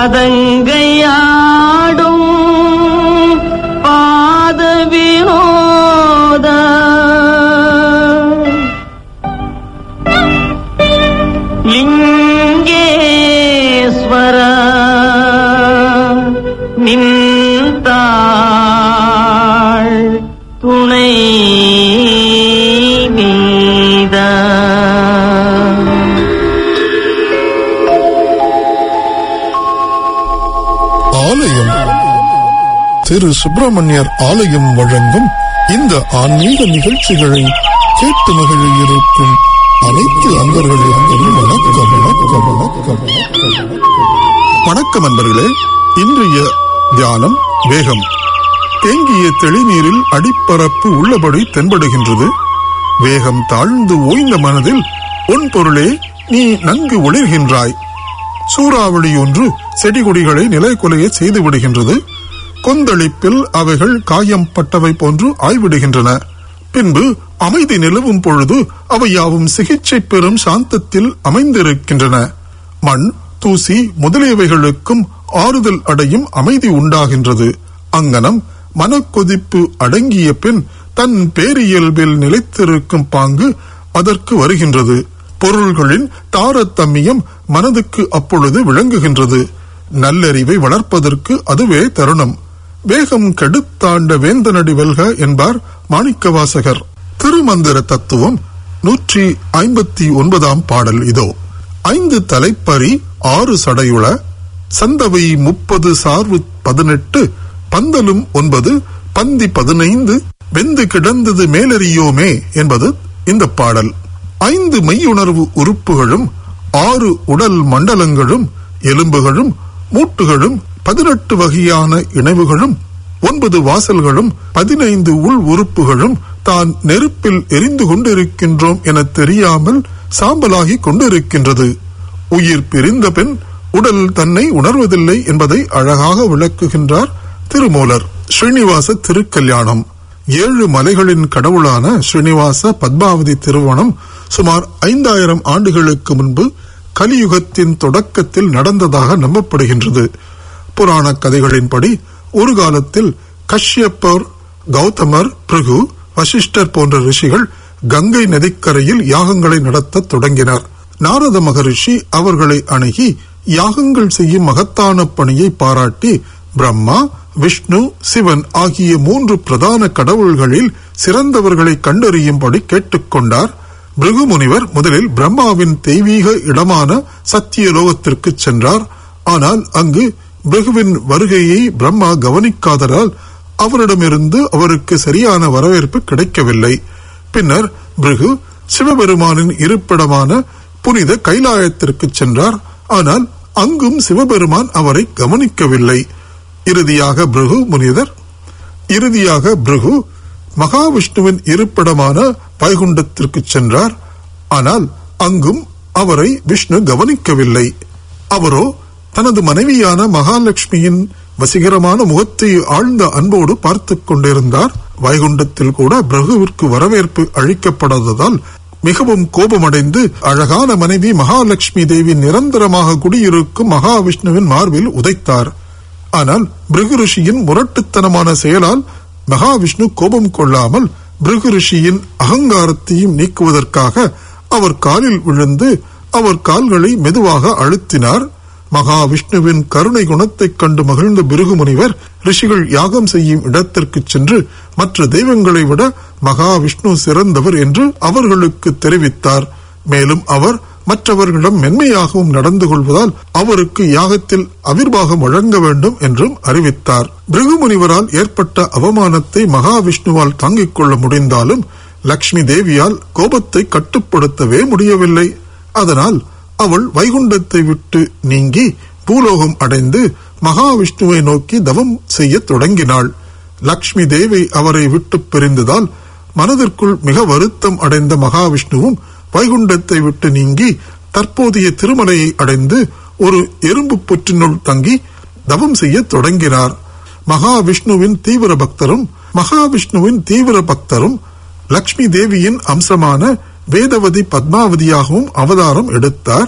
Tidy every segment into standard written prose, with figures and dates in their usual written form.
பதங்கையாடும் பாத வினோத லிங்கேஸ்வர நின்றாள் துணை மீத ஆலயம் திரு சுப்பிரமணியர் ஆலயம் வழங்கும் இந்த ஆன்மீக நிகழ்ச்சிகளை கேட்டு மகிழ இருக்கும் அனைத்து அன்பர்களுக்கும் வணக்கம் வணக்கம் வணக்கம் வணக்கம் அன்பர்களே. இன்றைய தியானம் வேகம். தேங்கிய தெளிநீரில் அடிப்பரப்பு உள்ளபடி தென்படுகின்றது. வேகம் தாழ்ந்து ஓய்ந்த மனதில் உன் பொருளே நீ நன்கு ஒளிர்கின்றாய். சூறாவளி ஒன்று செடிகொடிகளை நிலைக்குலைய செய்து விடுகின்றது. கொந்தளிப்பில் அவைகள் காயம் பட்டவை போன்று ஆய்விடுகின்றன. பின்பு அமைதி நிலவும் பொழுது அவை யாவும் சிகிச்சை பெறும் சாந்தத்தில் அமைந்திருக்கின்றன. மண், தூசி முதலியவைகளுக்கும் ஆறுதல் அடையும் அமைதி உண்டாகின்றது. அங்கனம் மனக்கொதிப்பு அடங்கிய பின் தன் பேரியல்பில் நிலைத்திருக்கும் பாங்கு அதற்கு வருகின்றது. பொருள்களின் தாரதமியம் மனதுக்கு அப்பொழுது விளங்குகின்றது. நல்லறிவை வளர்ப்பதற்கு அதுவே தருணம். வேகம் கெடுத்தாண்ட வேந்தனடி வெல்க என்பார் மாணிக்கவாசகர். திருமந்திர தத்துவம் 159 பாடல் இதோ. 5 தலைப்பறி 6 சடையுள சந்தவை 30 சார்பு 18 பந்தலும் 9 பந்தி 15 வெந்து கிடந்தது மேலறியோமே என்பது இந்த பாடல். 5 மெய்யுணர்வு உறுப்புகளும் 6 உடல் மண்டலங்களும் எலும்புகளும் மூட்டுகளும் 18 வகையான இணைவுகளும் 9 வாசல்களும் 15 உள் உறுப்புகளும் தான் நெருப்பில் எரிந்து கொண்டிருக்கின்றோம் என தெரியாமல் சாம்பலாகி கொண்டிருக்கின்றது. உயிர் பிரிந்த பின் உடல் தன்னை உணர்வதில்லை என்பதை அழகாக விளக்குகின்றார் திருமூலர். ஸ்ரீனிவாச திருக்கல்யாணம். 7 மலைகளின் கடவுளான ஸ்ரீனிவாச பத்மாவதி திருமணம் சுமார் 5000 ஆண்டுகளுக்கு முன்பு கலியுகத்தின் தொடக்கத்தில் நடந்ததாக நம்பப்படுகின்றது. புராண கதைகளின்படி ஒரு காலத்தில் கஷ்யப்பர், கௌதமர், பிருகு, வசிஷ்டர் போன்ற ரிஷிகள் கங்கை நதிக்கரையில் யாகங்களை நடத்த தொடங்கினர். நாரத மகரிஷி அவர்களை அணுகி யாகங்கள் செய்யும் மகத்தான பணியை பாராட்டி பிரம்மா, விஷ்ணு, சிவன் ஆகிய 3 பிரதான கடவுள்களில் சிறந்தவர்களை கண்டறியும்படி கேட்டுக்கொண்டார். பிருகு முனிவர் முதலில் பிரம்மாவின் தெய்வீக இடமான சத்தியலோகத்திற்கு சென்றார். ஆனால் அங்கு பிருகுவின் வருகையை பிரம்மா கவனிக்காததால் அவரிடமிருந்து அவருக்கு சரியான வரவேற்பு கிடைக்கவில்லை. பின்னர் பிருகு சிவபெருமானின் இருப்பிடமான புனித கைலாயத்திற்கு சென்றார். ஆனால் அங்கும் சிவபெருமான் அவரை கவனிக்கவில்லை. இறுதியாக பிருகு மகாவிஷ்ணுவின் இருப்பிடமான வைகுண்டத்திற்கு சென்றார். ஆனால் அங்கும் அவரை விஷ்ணு கவனிக்கவில்லை. அவரோ தனது மனைவியான மகாலட்சுமியின் வசீகரமான முகத்தை ஆழ்ந்த அன்போடு பார்த்து கொண்டிருந்தார். வைகுண்டத்தில் கூட பிருகுவிற்கு வரவேற்பு அளிக்கப்படாததால் மிகவும் கோபமடைந்து அழகான மனைவி மகாலட்சுமி தேவி நிரந்தரமாக குடியிருக்கும் மகாவிஷ்ணுவின் மார்பில் உதைத்தார். ஆனால் பிருகு ரிஷியின் முரட்டுத்தனமான செயலால் மகாவிஷ்ணு கோபம் கொள்ளாமல் பிருகு ரிஷியின் அகங்காரத்தையும் நீக்குவதற்காக அவர் காலில் விழுந்து அவர் கால்களை மெதுவாக அழுத்தினார். மகாவிஷ்ணுவின் கருணை குணத்தை கண்டு மகிழ்ந்த பிருகு முனிவர் ரிஷிகள் யாகம் செய்யும் இடத்திற்கு சென்று மற்ற தெய்வங்களை விட மகாவிஷ்ணு சிறந்தவர் என்று அவர்களுக்கு தெரிவித்தார். மேலும் அவர் மற்றவர்களிடம் மென்மையாகவும் நடந்து கொள்வதால் அவருக்கு யாகத்தில் அவிர்வாகம் வழங்க வேண்டும் என்றும் அறிவித்தார். பிருகு முனிவரால் ஏற்பட்ட அவமானத்தை மகாவிஷ்ணுவால் தாங்கிக் கொள்ள முடிந்தாலும் லட்சுமி தேவியால் கோபத்தை கட்டுப்படுத்தவே முடியவில்லை. அதனால் அவள் வைகுண்டத்தை விட்டு நீங்கி பூலோகம் அடைந்து மகாவிஷ்ணுவை நோக்கி தவம் செய்ய தொடங்கினாள். லட்சுமி தேவி அவரை விட்டு பிரிந்ததால் மனதிற்குள் மிக வருத்தம் அடைந்த மகாவிஷ்ணுவும் வைகுண்டத்தை விட்டு நீங்கி தற்போதைய திருமலையை அடைந்து ஒரு எறும்பு புற்றினுள் தங்கி தவம் செய்ய தொடங்கினார். மகாவிஷ்ணுவின் தீவிர பக்தரும் லட்சுமி தேவியின் அம்சமான வேதவதி பத்மாவதியாகவும் அவதாரம் எடுத்தார்.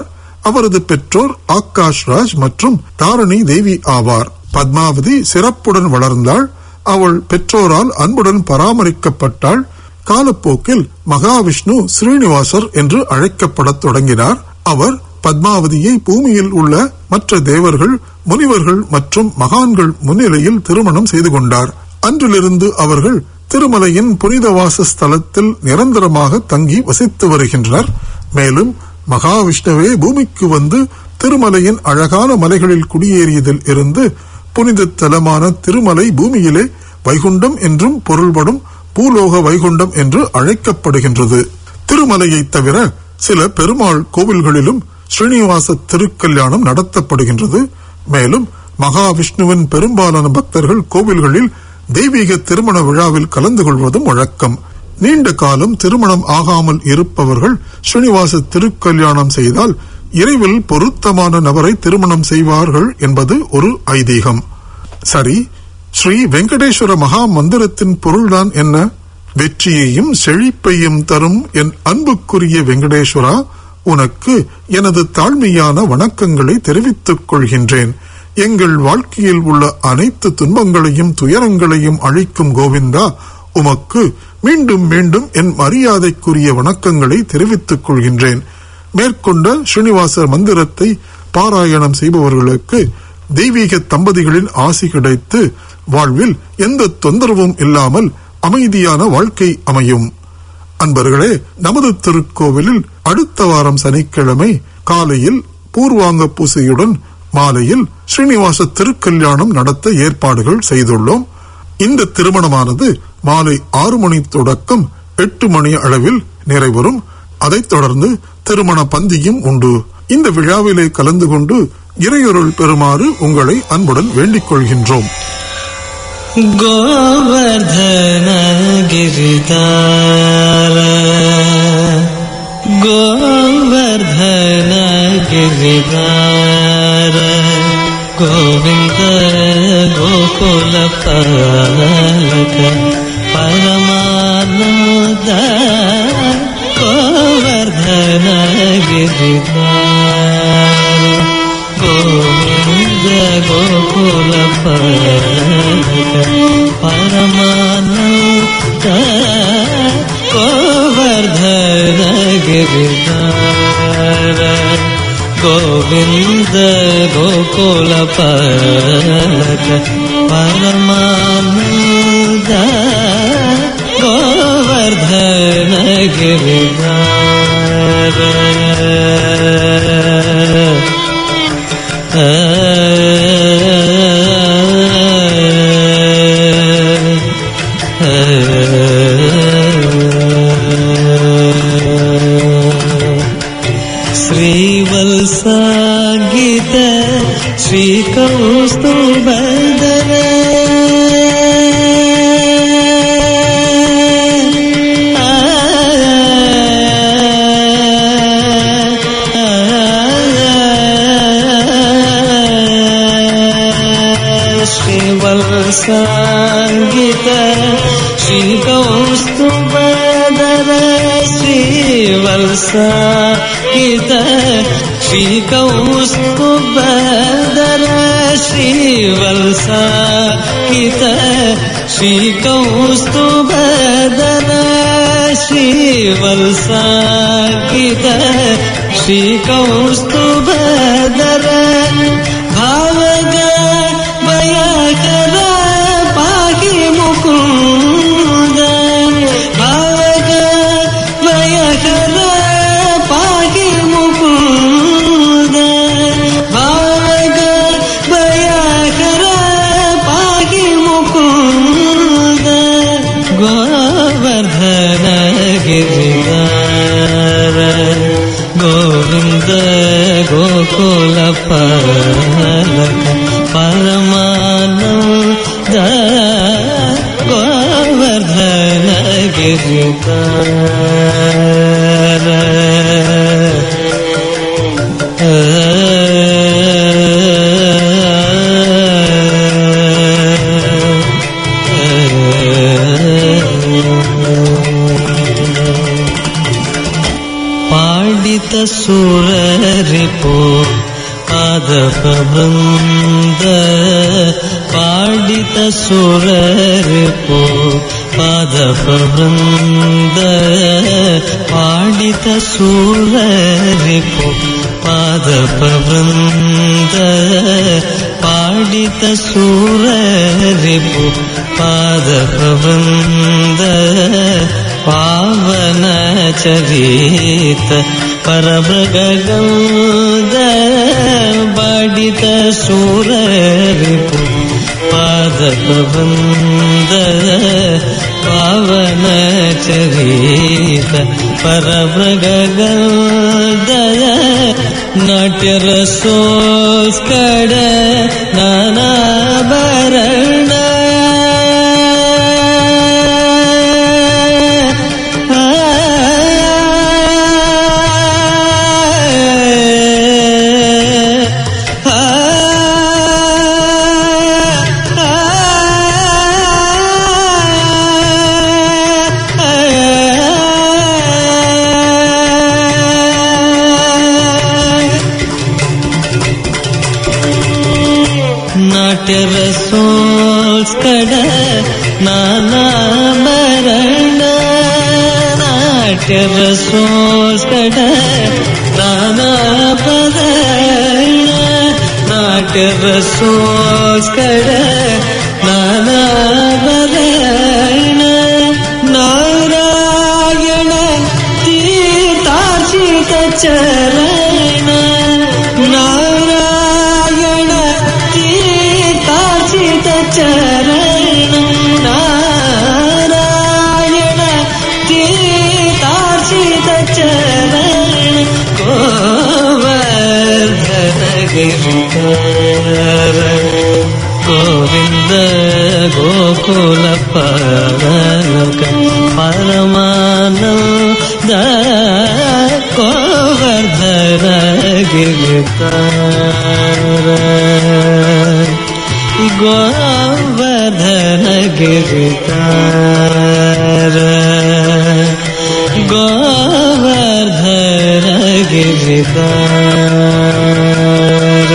அவரது பெற்றோர் ஆகாஷ் ராஜ் மற்றும் தாரணி தேவி ஆவார். பத்மாவதி சிறப்புடன் வளர்ந்தாள். அவள் பெற்றோரால் அன்புடன் பராமரிக்கப்பட்டாள். காலப்போக்கில் மகாவிஷ்ணு ஸ்ரீனிவாசர் என்று அழைக்கப்படத் தொடங்கினார். அவர் பத்மாவதியை பூமியில் உள்ள மற்ற தேவர்கள், முனிவர்கள் மற்றும் மகான்கள் முன்னிலையில் திருமணம் செய்து கொண்டார். அன்றிலிருந்து அவர்கள் திருமலையின் புனித வாசஸ்தலத்தில் நிரந்தரமாக தங்கி வசித்து வருகின்றனர். மேலும் மகாவிஷ்ணுவே பூமிக்கு வந்து திருமலையின் அழகான மலைகளில் குடியேறியதில் இருந்து புனித தலமான திருமலை பூமியிலே வைகுண்டம் என்றும் பொருள்படும் பூலோக வைகுண்டம் என்று அழைக்கப்படுகின்றது. திருமலையை தவிர சில பெருமாள் கோவில்களிலும் ஸ்ரீனிவாச திருக்கல்யாணம் நடத்தப்படுகின்றது. மேலும் மகாவிஷ்ணுவின் பெரும்பாலான பக்தர்கள் கோவில்களில் தெய்வீக திருமண விழாவில் கலந்து கொள்வதும் வழக்கம். நீண்ட காலம் திருமணம் ஆகாமல் இருப்பவர்கள் ஸ்ரீனிவாச திருக்கல்யாணம் செய்தால் இறைவில் பொருத்தமான நபரை திருமணம் செய்வார்கள் என்பது ஒரு ஐதீகம். சரி, ஸ்ரீ வெங்கடேஸ்வர மகா மந்திரத்தின் பொருள்தான் என்ன? வெற்றியையும் செழிப்பையும் தரும் என் அன்புக்குரிய வெங்கடேஸ்வரா, உனக்கு எனது தாழ்மையான வணக்கங்களை தெரிவித்துக் கொள்கின்றேன். எங்கள் வாழ்க்கையில் உள்ள அனைத்து துன்பங்களையும் துயரங்களையும் அழிக்கும் கோவிந்தா, உமக்கு மீண்டும் மீண்டும் என் மரியாதைக்குரிய வணக்கங்களை தெரிவித்துக் கொள்கின்றேன். மேற்கொண்ட ஸ்ரீனிவாச மந்திரத்தை பாராயணம் செய்பவர்களுக்கு தெய்வீக தம்பதிகளின் ஆசி கிடைத்து வாழ்வில் எந்த தொந்தரவும் இல்லாமல் அமைதியான வாழ்க்கை அமையும். அன்பர்களே, நமது திருக்கோவிலில் அடுத்த வாரம் சனிக்கிழமை காலையில் பூர்வாங்க பூசையுடன் மாலையில் ஸ்ரீனிவாச திருக்கல்யாணம் நடத்த ஏற்பாடுகள் செய்துள்ளோம். இந்த திருமணமானது மாலை 6 மணி தொடக்கம் 8 மணி அளவில் நிறைவரும். அதைத் தொடர்ந்து திருமண பந்தியும் உண்டு. இந்த விழாவிலே கலந்து கொண்டு இறையருள் பெறுமாறு உங்களை அன்புடன் வேண்டிக் கொள்கின்றோம். கோவர்தன கிரிதார கோவர்தன கிரிதார கோவிந்த கோகுல பாலக பரமானந்த கோவர்தன கிரிதார கோவிந்த கோகுல பாலக பரமானந்த கோவர்தன கிரிதார கோவிந்த கோகுல பாலக பரமானந்த கோவர்தன கிரிதார श्रीवत्साङ्गित श्रीकौस्तुभधर श्रीवत्साङ्गित श्रीकौस्तुभधर श्रीवत्साङ्गित श्रीकौस्तुभधर श्रीवत्साङ्गित श्रीकौस्तुभधर श्रीवत्साङ्गित श्रीकौस्तुभधर भावग भयकर पाहि मुकुन्द भावग भयकर पाहि मुकुन्द भावग भयकर पाहि मुकुन्द गोवर्धन गिरिधार गोविन्द गोकुल पालक परमानन्द गोवर्धन गिरिधार ಸೂರರಿಪೋ ಪಾದಪವೃಂದ ಪಾಡಿತ ಸೂರರಿಪೋ ಪಾದಪವೃಂದ ಪಾಡಿತ ಸೂರರಿಪೋ ಪಾದಪವೃಂದ ಪಾಡಿತ ಸೂರರಿಪು ಪಾದಪವೃಂದ ಪಾವನ ಚರಿತ ಪರಮೃಗಗೌದ ಬಾಡಿತ ಸೂರರಿಪು ಪಾದಪವೃಂದ ಪಾವನ ಚರಿತ ಪರಮೃಗಗೌದ ನಾಟ್ಯರಸೋಸ್ಕಡ ನಾನಾಭರಣ ನಾಟ್ಯರಸೋಸ್ಕಡ ನಾನಾಭರಣ ನಾಟ್ಯರಸೋಸ್ಕಡ ನಾನಾಭರಣ ನಾಟ್ಯರಸೋಸ್ಕಡ ನಾನಾಭರಣ ನಾರಾಯಣ ತೀರ್ಥಾರ್ಚಿತ ಚರಣ ನಾರಾಯಣ ತೀರ್ಥಾರ್ಚಿತ ಚರಣ ನಾರಾಯಣ ತೀರ್ಥಾರ್ಚಿತ ಚರಣ ಗೋವರ್ಧನ ಗಿರಿಧರ ಗೋವಿಂದ ಗೋಕುಲ ಪಾಲಕ ಪರಮಾನಂದ ಗೋವರ್ಧನ ಗಿರಿಧರ ಗೋವರ್ಧನ ಗಿರಿಧರ ಗೋವರ್ಧನ ಗಿರಿಧರ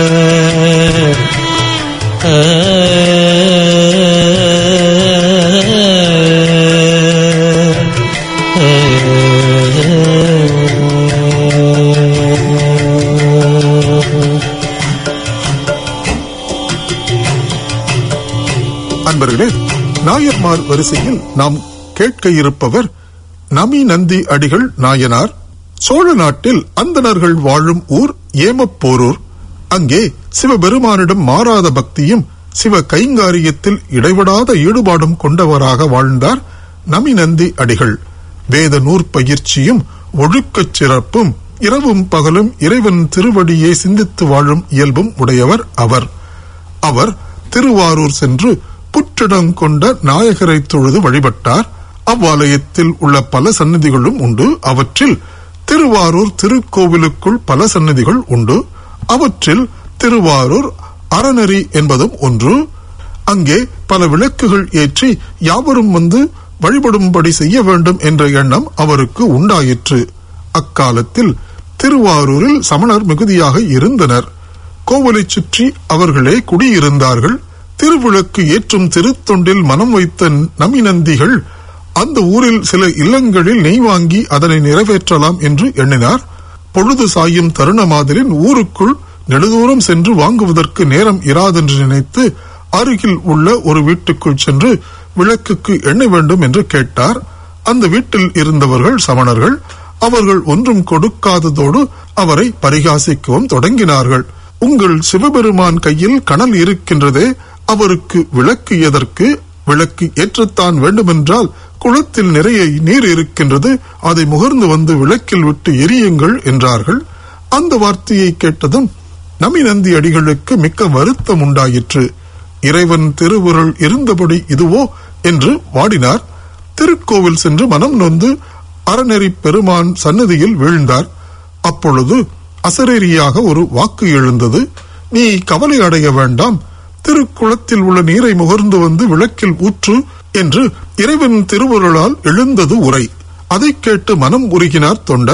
அன்பர்களே, நாயன்மார் வரிசையில் நாம் கேட்க இருப்பவர் நமி நந்தி அடிகள் நாயனார். சோழ நாட்டில் அந்தணர்கள் வாழும் ஊர் ஏமப்போரூர். அங்கே சிவபெருமானிடம் மாறாத பக்தியும் சிவ கைங்காரியத்தில் இடைவிடாத ஈடுபாடும் கொண்டவராக வாழ்ந்தார் நமி நந்தி அடிகள். வேத நூற்பயிற்சியும் ஒழுக்கச் சிறப்பும் இரவும் பகலும் இறைவன் திருவடியை சிந்தித்து வாழும் இயல்பும் உடையவர் அவர். அவர் திருவாரூர் சென்று புற்றிடம் கொண்ட நாயகரை தொழுது வழிபட்டார். அவ்வாலயத்தில் உள்ள பல சன்னதிகளும் உண்டு. அவற்றில் திருவாரூர் திருக்கோவிலுக்குள் பல சன்னதிகள் உண்டு. அவற்றில் திருவாரூர் அறநெறி என்பதும் ஒன்று. அங்கே பல விளக்குகள் ஏற்றி யாவரும் வந்து வழிபடும்படி செய்ய வேண்டும் என்ற எண்ணம் அவருக்கு உண்டாயிற்று. அக்காலத்தில் திருவாரூரில் சமணர் மிகுதியாக இருந்தனர். கோவிலை சுற்றி அவர்களே குடியிருந்தார்கள். திருவிளக்கு ஏற்றும் திருத்தொண்டில் மனம் வைத்த நமிநந்திகள் அந்த ஊரில் சில இல்லங்களில் நெய் வாங்கி அதனை நிறைவேற்றலாம் என்று எண்ணினார். பொழுது சாயும் தருணமாதலின் ஊருக்குள் நெடுதூரம் சென்று வாங்குவதற்கு நேரம் இராதென்று நினைத்து அருகில் உள்ள ஒரு வீட்டுக்குள் சென்று விளக்குக்கு எண்ணெய் வேண்டும் என்று கேட்டார். அந்த வீட்டில் இருந்தவர்கள் சமணர்கள். அவர்கள் ஒன்றும் கொடுக்காததோடு அவரை பரிகாசிக்கவும் தொடங்கினார்கள். உங்கள் சிவபெருமான் கையில் கனல் இருக்கின்றதே, அவருக்கு விளக்கு எதற்கு? விளக்கு ஏற்றத்தான் வேண்டுமென்றால் குளத்தில் நிறைய நீர் இருக்கின்றது, அதை முகர்ந்து வந்து விளக்கில் விட்டு எரியுங்கள் என்றார்கள். அந்த வார்த்தையை கேட்டதும் நமிநந்தி அடிகளுக்கு மிக்க வருத்தம் உண்டாயிற்று. இறைவன் திருவுருள் இருந்தபடி இதுவோ என்று வாடினார். திருக்கோவில் சென்று மனம் நொந்து அறநெறி பெருமான் சன்னதியில் வீழ்ந்தார். அப்பொழுது அசரீரியாக ஒரு வாக்கு எழுந்தது. நீ கவலை அடைய வேண்டாம், திருக்குளத்தில் உள்ள நீரை முகர்ந்து வந்து விளக்கில் ஊற்று என்று இறைவன் திருவுருளால் எழுந்தது உரை. அதை கேட்டு மனம் உருகினார் தொண்டர்.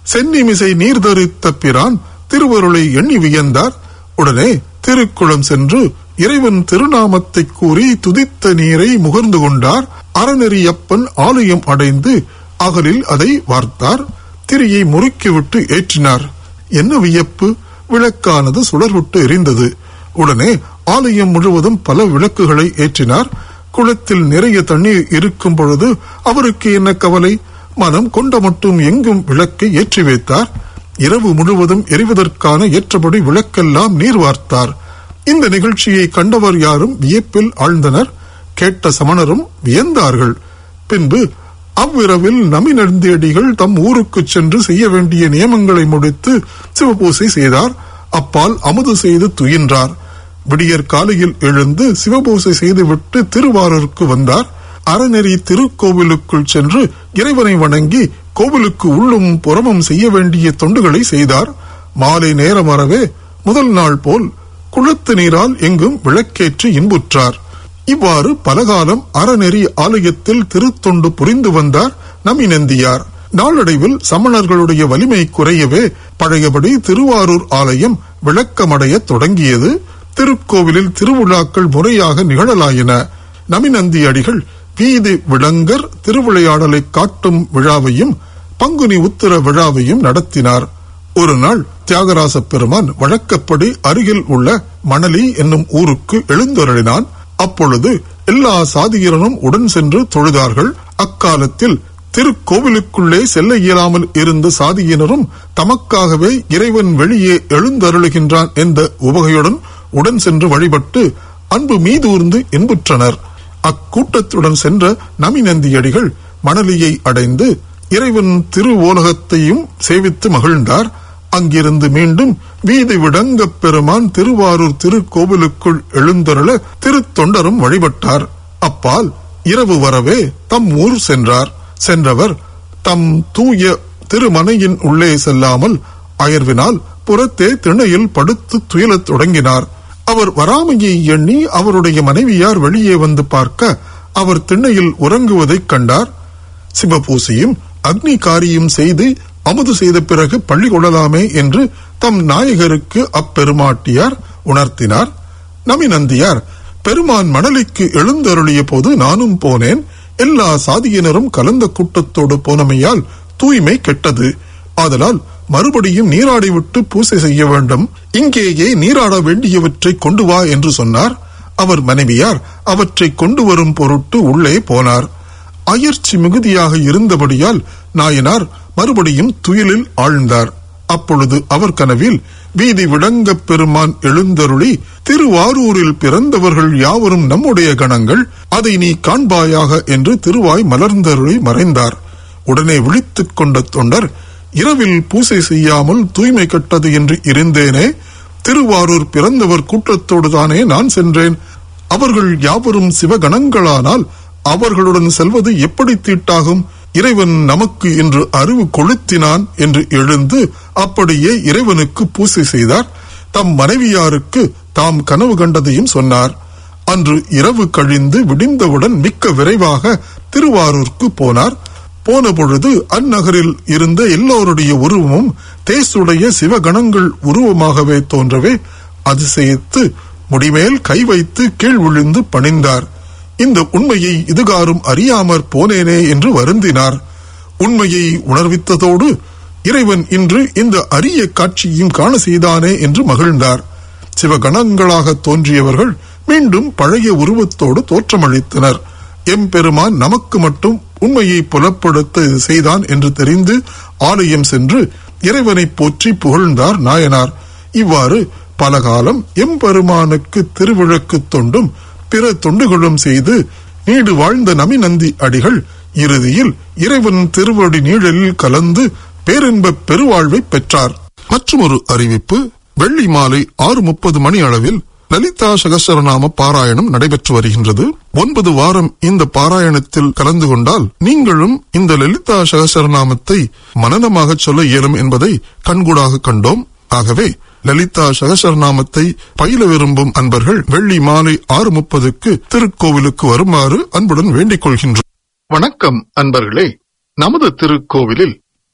சென்னிமிசை நீர்தரித்த பிரான் திருவருளை எண்ணி வியந்தார். உடனே திருக்குளம் சென்று இறைவன் திருநாமத்தை கூறி துதித்த நீரை முகர்ந்து கொண்டார். அறநெறியப்பன் ஆலயம் அடைந்து அகலில் அதை வார்த்தார். திரியை முறுக்கிவிட்டு ஏற்றினார். என்ன வியப்பு! விளக்கானது சுடர்விட்டு எரிந்தது. உடனே ஆலயம் முழுவதும் பல விளக்குகளை ஏற்றினார். குளத்தில் நிறைய தண்ணீர் இருக்கும் பொழுது அவருக்கு என்ன கவலை? மனம் கொண்ட மட்டும் எங்கும் விளக்கை ஏற்றி வைத்தார். இரவு முழுவதும் எரிவதற்கான ஏற்றபடி விளக்கெல்லாம் நீர் வார்த்தார். இந்த நிகழ்ச்சியை கண்டவர் யாரும் வியப்பில் ஆழ்ந்தனர். கேட்ட சமணரும் வியந்தார்கள். பின்பு அவ்விரவில் நமிநந்தியடிகள் தம் ஊருக்கு சென்று செய்ய வேண்டிய நியமங்களை முடித்து சிவபூசை செய்தார். அப்பால் அமுது செய்து துயின்றார். விடியற் காலையில் எழுந்து சிவபூசை செய்துவிட்டு திருவாரூருக்கு வந்தார். அறநெறி திருக்கோவிலுக்குள் சென்று இறைவனை வணங்கி கோவிலுக்கு உள்ளும் புறமும் செய்ய வேண்டிய தொண்டுகளை செய்தார். மாலை நேரம் வரவே முதல் நாள் போல் குளத்து நீரால் எங்கும் விளக்கேற்றி இன்புற்றார். இவ்வாறு பலகாலம் அறநெறி ஆலயத்தில் திருத்தொண்டு புரிந்து வந்தார் நமிநந்தியார். நாளடைவில் சமணர்களுடைய வலிமை குறையவே பழையபடி திருவாரூர் ஆலயம் விளக்கமடைய தொடங்கியது. திருக்கோவிலில் திருவிழாக்கள் முறையாக நிகழலாயின. நமிநந்தி அடிகள் வீதி விளங்கர் திருவிளையாடலை காட்டும் விழாவையும் பங்குனி உத்திர விழாவையும் நடத்தினார். ஒரு நாள் தியாகராச பெருமான் வழக்கப்படி அருகில் உள்ள மணலி என்னும் ஊருக்கு எழுந்தருளினான். அப்பொழுது எல்லா சாதியினரும் உடன் சென்று தொழுதார்கள். அக்காலத்தில் திருக்கோவிலுக்குள்ளே செல்ல இயலாமல் இருந்த சாதியினரும் தமக்காகவே இறைவன் வெளியே எழுந்தருளுகின்றான் என்ற உவகையுடன் உடன் சென்று வழிபட்டு அன்பு மீதூர்ந்து இன்புற்றனர். அக்கூட்டத்துடன் சென்ற நமிநந்தியடிகள் மணலியை அடைந்து இறைவன் திருவோலகத்தையும் சேவித்து மகிழ்ந்தார். அங்கிருந்து மீண்டும் வீதி விடங்க பெருமான் திருவாரூர் திருக்கோவிலுக்குள் எழுந்தருள திருத்தொண்டரும் வழிபட்டார். அப்பால் இரவு வரவே தம் ஊர் சென்றார். சென்றவர் தம் தூய திருமனையின் உள்ளே செல்லாமல் அயர்வினால் புறத்தே திணையில் படுத்து துயிலத் தொடங்கினார். அவர் வராமையை எண்ணி அவருடைய மனைவியார் வெளியே வந்து பார்க்க அவர் திண்ணையில் உறங்குவதைக் கண்டார். சிவபூசையும் அக்னி காரியம் செய்து அமுது செய்த பிறகு பள்ளி கொள்ளலாமே என்று தம் நாயகருக்கு அப்பெருமாட்டியார் உணர்த்தினார். நமிநந்தியார், பெருமான் மணலிக்கு எழுந்தருளிய போது நானும் போனேன். எல்லா சாதியினரும் கலந்த கூட்டத்தோடு போனமையால் தூய்மை கெட்டது. ஆதலால் மறுபடியும் நீராடிவிட்டு பூசை செய்ய வேண்டும். இங்கேயே நீராட வேண்டியவற்றை கொண்டு வா என்று சொன்னார். அவர் மனைவியார் அவற்றை கொண்டு வரும் பொருட்டு உள்ளே போனார். அயர்ச்சி மிகுதியாக இருந்தபடியால் நாயனார் மறுபடியும் துயிலில் ஆழ்ந்தார். அப்பொழுது அவர் கனவில் வீதி விளங்க பெருமான் எழுந்தருளி, திருவாரூரில் பிறந்தவர்கள் யாவரும் நம்முடைய கணங்கள், அதை நீ காண்பாயாக என்று திருவாய் மலர்ந்தருளி மறைந்தார். உடனே விழித்துக் கொண்ட தொண்டர், இரவில் பூசை செய்யாமல் தூய்மை கட்டது என்று இருந்தேனே, திருவாரூர் பிறந்தவர் கூட்டத்தோடு தானே நான் சென்றேன். அவர்கள் யாவரும் சிவகணங்களானால் அவர்களுடன் செல்வது எப்படி தீட்டாகும்? இறைவன் நமக்கு இன்று அறிவு கொளுத்தினான் என்று எழுந்து அப்படியே இறைவனுக்கு பூசை செய்தார். தம் மனைவியாருக்கு தாம் கனவு கண்டதையும் சொன்னார். அன்று இரவு கழிந்து விடிந்தவுடன் மிக்க விரைவாக திருவாரூருக்கு போனார். போன பொழுது அந்நகரில் இருந்த எல்லோருடைய உருவமும் தேசுடைய சிவகணங்கள் உருவமாகவே தோன்றவே அதிசயித்து முடிமேல் கை வைத்து கீழ் விழுந்து பணிந்தார். இந்த உண்மையை இதுகாரும் அறியாமற் போனேனே என்று வருந்தினார். உண்மையை உணர்வித்ததோடு இறைவன் இன்று இந்த அரிய காட்சியும் காண செய்தானே என்று மகிழ்ந்தார். சிவகணங்களாக தோன்றியவர்கள் மீண்டும் பழைய உருவத்தோடு தோற்றமளித்தனர். எம்பெருமான் நமக்கு மட்டும் உண்மையை புலப்படுத்த செய்தான் என்று தெரிந்து ஆலயம் சென்று இறைவனை போற்றி புகழ்ந்தார் நாயனார். இவ்வாறு பலகாலம் எம்பெருமானுக்கு திருவிளக்கு தொண்டும் பிற தொண்டுகளும் செய்து நீடு வாழ்ந்த நமிநந்தி அடிகள் இறுதியில் இறைவன் திருவடி நீழலில் கலந்து பேரின்ப பெருவாழ்வை பெற்றார். மற்றொரு அறிவிப்பு, வெள்ளி மாலை 6:30 மணி அளவில் லலிதா சகஸ்ரநாம பாராயணம் நடைபெற்று வருகின்றது. 9 வாரம் இந்த பாராயணத்தில் கலந்து கொண்டால் நீங்களும் இந்த லலிதா சகஸ்ரநாமத்தை மனனமாக சொல்ல இயலும் என்பதை கண்கூடாக கண்டோம். ஆகவே லலிதா சகஸ்ரநாமத்தை பயில விரும்பும் அன்பர்கள் வெள்ளி மாலை 6:30க்கு திருக்கோவிலுக்கு வருமாறு அன்புடன் வேண்டிக் கொள்கின்றோம். வணக்கம் அன்பர்களே. நமது திருக்கோவிலில்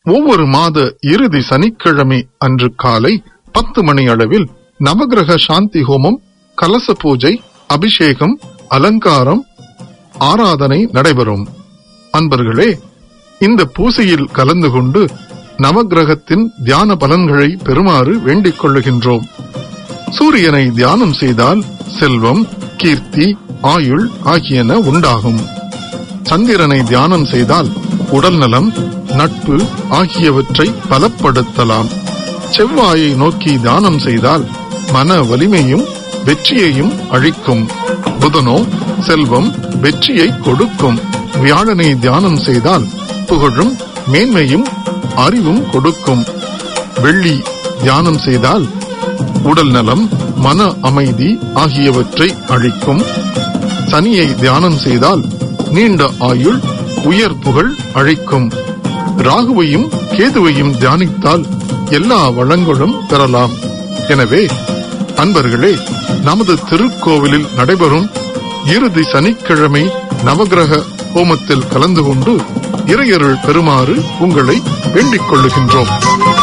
ஒவ்வொரு மாத இறுதி சனிக்கிழமை அன்று காலை 10 மணி அளவில் நவகிரக சாந்தி ஹோமம், கலச பூஜை, அபிஷேகம், அலங்காரம், ஆராதனை நடைபெறும். அன்பர்களே, இந்த பூசையில் கலந்து கொண்டு நவகிரகத்தின் தியான பலன்களை பெறுமாறு வேண்டிக் கொள்ளுகின்றோம். சூரியனை தியானம் செய்தால் செல்வம், கீர்த்தி, ஆயுள் ஆகியன உண்டாகும். சந்திரனை தியானம் செய்தால் உடல் நலம், நட்பு ஆகியவற்றை பலப்படுத்தலாம். செவ்வாயை நோக்கி தியானம் செய்தால் மன வலிமையும் வெற்றியையும் அளிக்கும். புதனோ செல்வம், வெற்றியை கொடுக்கும். வியாழனை தியானம் செய்தால் புகழும், மேன்மையும், அறிவும் கொடுக்கும். வெள்ளி தியானம் செய்தால் உடல் நலம், மன அமைதி ஆகியவற்றை அளிக்கும். சனியை தியானம் செய்தால் நீண்ட ஆயுள், உயர் புகழ் அளிக்கும். ராகுவையும் கேதுவையும் தியானித்தால் எல்லா வளங்களும் பெறலாம். எனவே அன்பர்களே, நமது திருக்கோவிலில் நடைபெறும் இறுதி சனிக்கிழமை நவகிரக ஹோமத்தில் கலந்து கொண்டு இறையருள் பெறுமாறு உங்களை வேண்டிக் கொள்ளுகின்றோம்.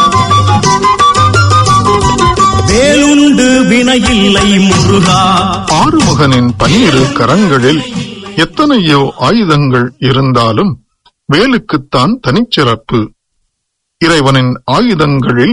வேலுண்டு வினையில்லை முருகா. ஆறுமுகனின் 12 கரங்களில் எத்தனையோ ஆயுதங்கள் இருந்தாலும் வேலுக்குத்தான் தனிச்சிறப்பு. இறைவனின் ஆயுதங்களில்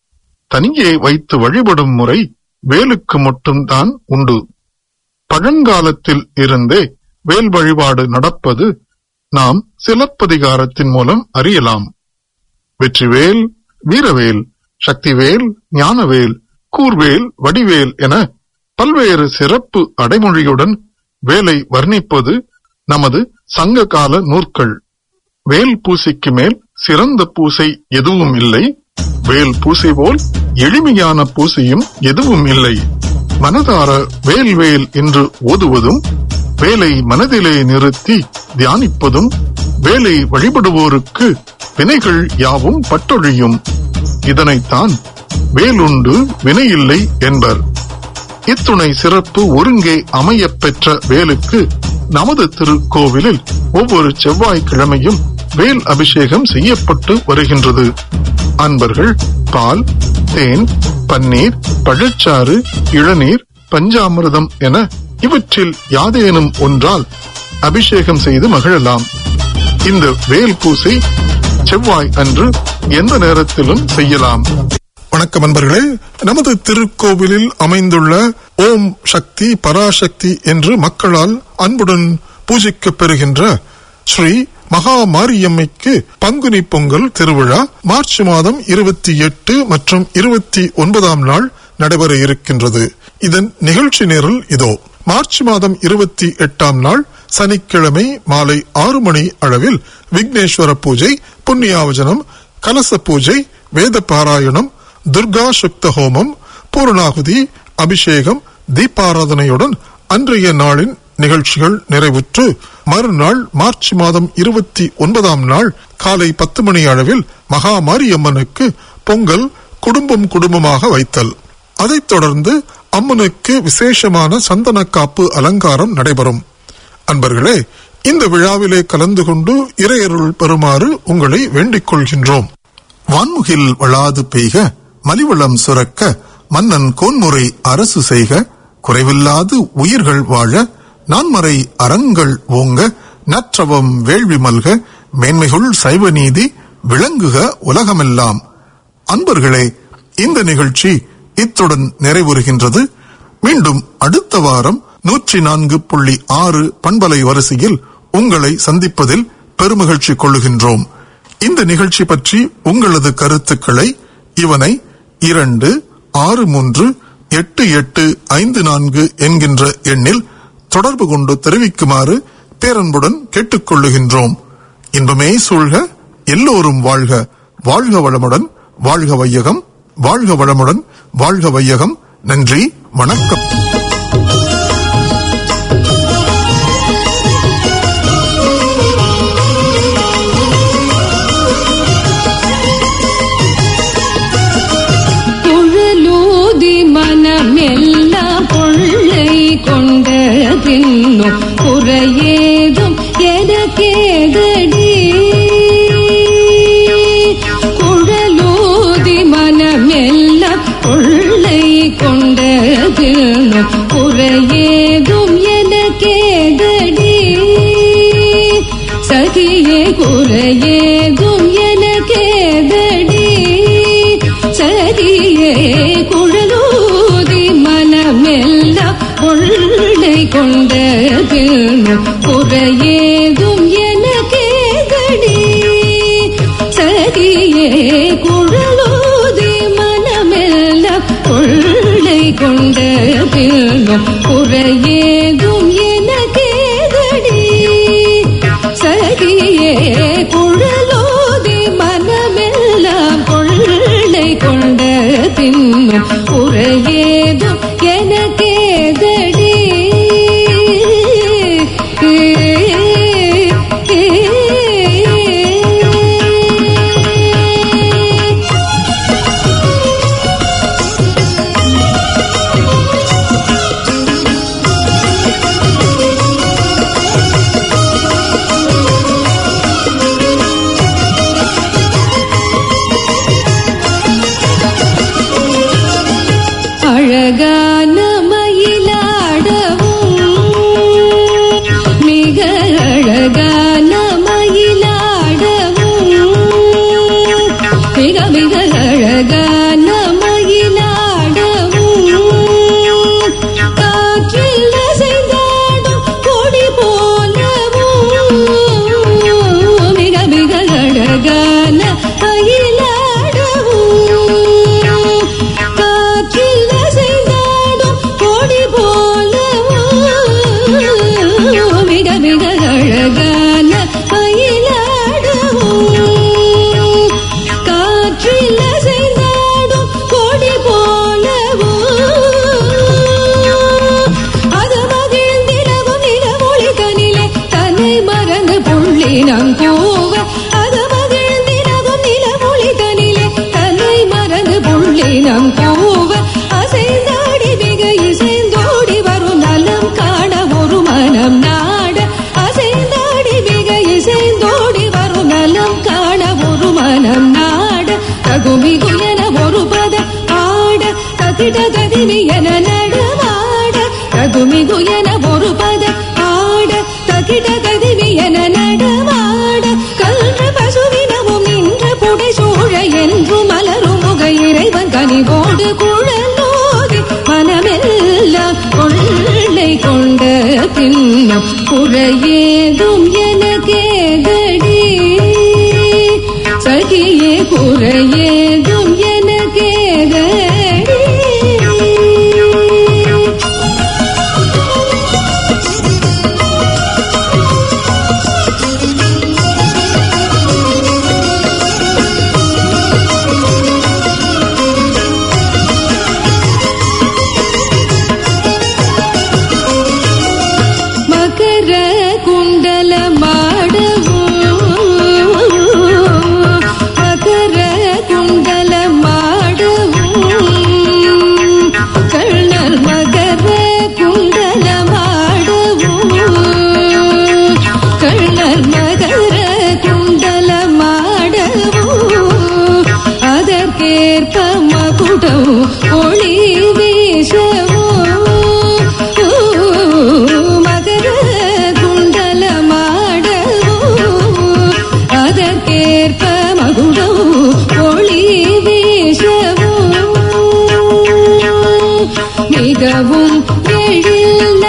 தனியே வைத்து வழிபடும் முறை வேலுக்கு மட்டும்தான் உண்டு. பழங்காலத்தில் இருந்தே வேல் வழிபாடு நடப்பது நாம் சிலப்பதிகாரத்தின் மூலம் அறியலாம். வெற்றிவேல், வீரவேல், சக்திவேல், ஞானவேல், கூர்வேல், வடிவேல் என பல்வேறு சிறப்பு அடைமொழியுடன் வேலை வர்ணிப்பது நமது சங்க கால நூற்கள். வேல் பூசைக்கு மேல் சிறந்த பூசை எதுவும் இல்லை. வேல் பூசை போல் எளிமையான பூசையும் எதுவும் இல்லை. மனதார வேல் வேல் என்று ஓதுவதும், வேலை மனதிலே நிறுத்தி தியானிப்பதும் வேலை வழிபடுவோருக்கு வினைகள் யாவும் பட்டொழியும். இதனைத்தான் வேலுண்டு வினையில்லை என்பர். இத்துணை சிறப்பு ஒருங்கே அமையப் பெற்ற வேலுக்கு நமது திருக்கோவிலில் ஒவ்வொரு செவ்வாய்க்கிழமையும் வேல் அபிஷேகம் செய்யப்பட்டு வருகின்றது. அன்பர்கள் பால், தேன், பன்னீர், பழச்சாறு, இளநீர், பஞ்சாமிர்தம் என இவற்றில் யாதேனும் ஒன்றால் அபிஷேகம் செய்து மகிழலாம். இந்த வேல் பூசை செவ்வாய் அன்று எந்த நேரத்திலும் செய்யலாம். வணக்கம் அன்பர்களே, நமது திருக்கோவிலில் அமைந்துள்ள ஓம் சக்தி பராசக்தி என்று மக்களால் அன்புடன் பூஜிக்கப் பெறுகின்ற ஸ்ரீ மகா மாரியம்மைக்கு பங்குனி பொங்கல் திருவிழா மார்ச் மாதம் 28 மற்றும் 29ஆம் நாள் நடைபெற இருக்கின்றது. இதன் நிகழ்ச்சி நிரல் இதோ. மார்ச் மாதம் 28ஆம் நாள் சனிக்கிழமை மாலை 6 மணி அளவில் விக்னேஸ்வர பூஜை, புண்ணியாவஜனம், கலச பூஜை, வேத பாராயணம், துர்கா சுக்த ஹோமம், பூர்ணாகுதி, அபிஷேகம், தீபாராதனையுடன் அன்றைய நாளின் நிகழ்ச்சிகள் நிறைவுற்று மறுநாள் மார்ச் மாதம் 29ஆம் நாள் காலை 10 மணி அளவில் மகா மாரியம்மனுக்கு பொங்கல் குடும்பமாக வைத்தல். அதைத் தொடர்ந்து அம்மனுக்கு விசேஷமான சந்தன காப்பு அலங்காரம் நடைபெறும். அன்பர்களே, இந்த விழாவிலே கலந்து கொண்டு இறையருள் பெறுமாறு உங்களை வேண்டிக் கொள்கின்றோம். வான்முகில் வளாது பெய்க, மலிவளம் சுரக்க, மன்னன் கோன்முறை அரசு செய்க, குறைவில்லாது உயிர்கள் வாழ, நான்மறை அறங்கள் ஓங்க, நற்றவம் வேள்வி மல்க, மேன்மைகுள் சைவ நீதி விளங்குக உலகமெல்லாம். அன்பர்களே, இந்த நிகழ்ச்சி இத்துடன் நிறைவுறுகின்றது. மீண்டும் அடுத்த வாரம் 104.6 பண்பலை வரிசையில் உங்களை சந்திப்பதில் பெருமகிழ்ச்சி கொள்ளுகின்றோம். இந்த நிகழ்ச்சி பற்றி உங்களது கருத்துக்களை இவனை 26388854 என்கின்ற எண்ணில் தொடர்பு கொண்டு தெரிவிக்குமாறு பேரன்புடன் கேட்டுக்கொள்ளுகின்றோம். இன்பமே சூழ்க, எல்லோரும் வாழ்க, வாழ்க வளமுடன், வாழ்க வையகம், வாழ்க வளமுடன், வாழ்க வையகம். நன்றி, வணக்கம். மனமெல்லாம் கொள்ளை கொண்ட பின்னும் குறையேதும் எனக்கேதடி. கொண்ட பின்னும் குறையேதும் எனக்கேதடி சகியே குழலோதி மனமெல்லாம் கொள்ளை கொண்ட பின்னும் குறையேதும் எனக்கேதடி சகியே குழலோதி மனமெல்லாம் கொள்ளை கொண்ட பின்னும் குறையேதும் எனக்கேதடி அழகான மயிலாடவும் மிக அழகான மயிலாடவும் மிக மிக அழகான மயிலாடவும் காற்றில் அசைந்தாடும் கொடி போலவும் மிக மிக அழகான மயிலாடவும் காற்றில் அசைந்தாடும் கொடி போலவும் மிக மிக அழகான மயிலாடவும் காற்றில் அசைந்தாடும் கொடி போலவும் அது மகிழ்ந்திரவும் நிலவொளி தனிலே தன்னை மறந்து புள்ளினம் கூவ அது மகிழ்ந்திரவும் நிலவொளி தனிலே தன்னை மறந்து புள்ளினம் கூவ அசைந்தாடி மிக இசைந்தோடி வரும் நலம் காண ஒரு மனம் நாட அசைந்தாடி மிக இசைந்தோடி வரும் நலம் காண ஒரு மனம் நாட தகுமிகு என ஒரு பத ஆட தகிட ததிமி என நடமாட தகுமிகு என ஒரு பத ஆட தகிட ததிமி என நடமாட கல்ற பசுவினமும் நின்ற புடை சூழ என்று மலரும் முக இறைவன் கனிவோடு குழலோதி மனமெல்லாம் கொள்ளை கொண்ட பின்னும் குறையேதும் எனக்கேதடி சகியே குறையேதும் எனக்கேதடி மகர குண்டல மாடவும் மகர குண்டல மாடவும் கண்ணர் மகர குண்டல மாடவும் கண்ணர் மகர குண்டல மாடவும் அதற்கேற்ப மகுடம் ஒளி வீசவும் மகர குண்டல மாடவும் அதற்கேற்ப மகுடம் ஒளி வீசவும் மிகவும் எழில்